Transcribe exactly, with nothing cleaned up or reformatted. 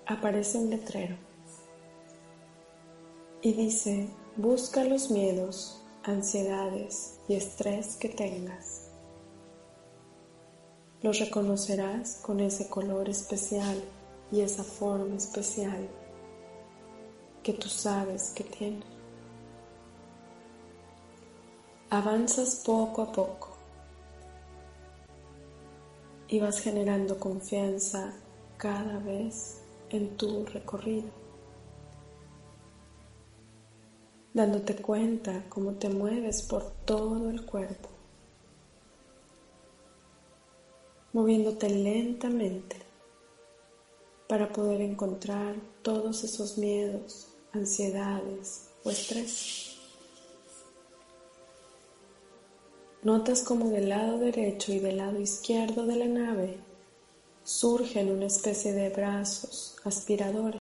aparece un letrero y dice: busca los miedos, ansiedades y estrés que tengas. Los reconocerás con ese color especial y esa forma especial que tú sabes que tiene. Avanzas poco a poco y vas generando confianza cada vez en tu recorrido, dándote cuenta cómo te mueves por todo el cuerpo, moviéndote lentamente para poder encontrar todos esos miedos, ansiedades o estrés. Notas como del lado derecho y del lado izquierdo de la nave surgen una especie de brazos aspiradores